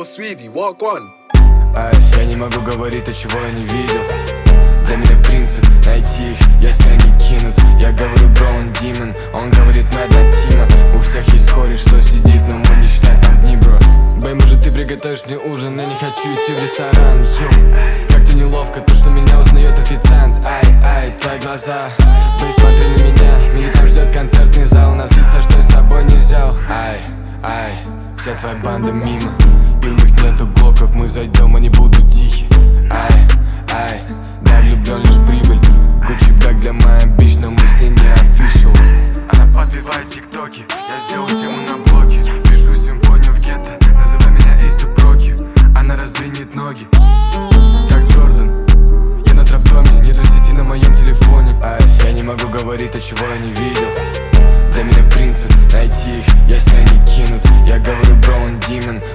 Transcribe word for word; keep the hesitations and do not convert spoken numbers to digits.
Sweetie, walk on. Ай, я не могу говорить то, чего я не видел. Для меня принцип найти их, если они кинут. Я говорю, бро, он демон, он говорит, мы одна тима. У всех есть кореш, что сидит, но мы не считаем там дни, бро. Бэй, может ты приготовишь мне ужин, я не хочу идти в ресторан. Йоу, как-то неловко, то, что меня узнает официант. Ай, ай, твои глаза, бэй, смотри на меня. Меня там ждет концертный зал, носиться, что с собой не взял. Ай, ай, вся твоя банда мимо, и у них нету блоков, мы зайдем, они будут тихи. Ай, ай, да, влюблен лишь прибыль. Гуччи бэк для моей амбич, но мы с ней не official. Она подбивает тиктоки, я сделал тему на блоке. Пишу симфонию в гетто, называй меня Эйсап Роки. Она раздвинет ноги, как Джордан. Я на троптоме, нету сети на моем телефоне. Ай, я не могу говорить то, чего я не видел. Для меня принцип найти их, если они кинут. Я говорю, бро, он демон,